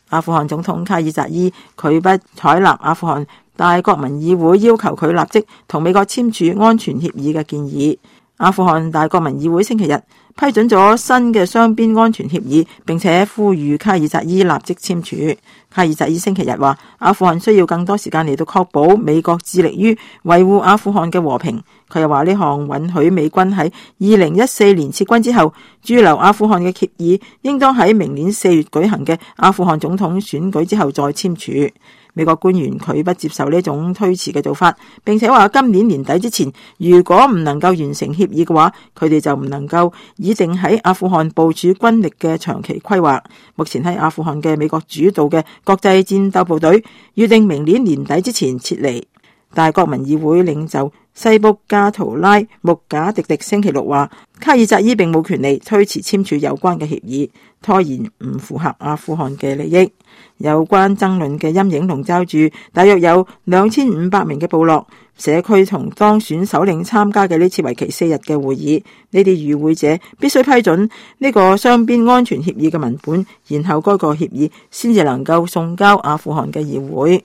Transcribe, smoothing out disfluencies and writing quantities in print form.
阿富汗總統卡爾扎伊拒不採納阿富汗大國民議會要求佢立即同美國簽署安全協議嘅建議。阿富汗大國民議會星期日批准咗新嘅雙邊安全協議，並且呼籲卡爾扎伊立即簽署。卡爾扎伊星期日話，阿富汗需要更多時間嚟到確保美國致力於維護阿富汗嘅和平。佢又話呢項允許美軍喺2014年撤軍之後駐留阿富汗嘅協議，應當喺明年4月舉行嘅阿富汗總統選舉之後再簽署。美國官員拒不接受呢種推遲嘅做法，並且話今年年底之前，如果唔能夠完成協議嘅話，佢哋就唔能夠擬定喺阿富汗部署軍力嘅長期規劃。目前喺阿富汗嘅美國主導嘅國際戰鬥部隊預定明年年底之前撤離。大國民議會領袖西卜加圖拉穆賈迪迪星期六話，卡爾扎伊並冇權利推遲簽署有關嘅協議，拖延唔符合阿富汗嘅利益。有關爭論嘅陰影籠罩住大約有2500名嘅部落社區同當選首領參加嘅呢次為期4日嘅會議。呢啲與會者必須批准呢個雙邊安全協議嘅文本，然後該個協議先至能夠送交阿富汗嘅議會。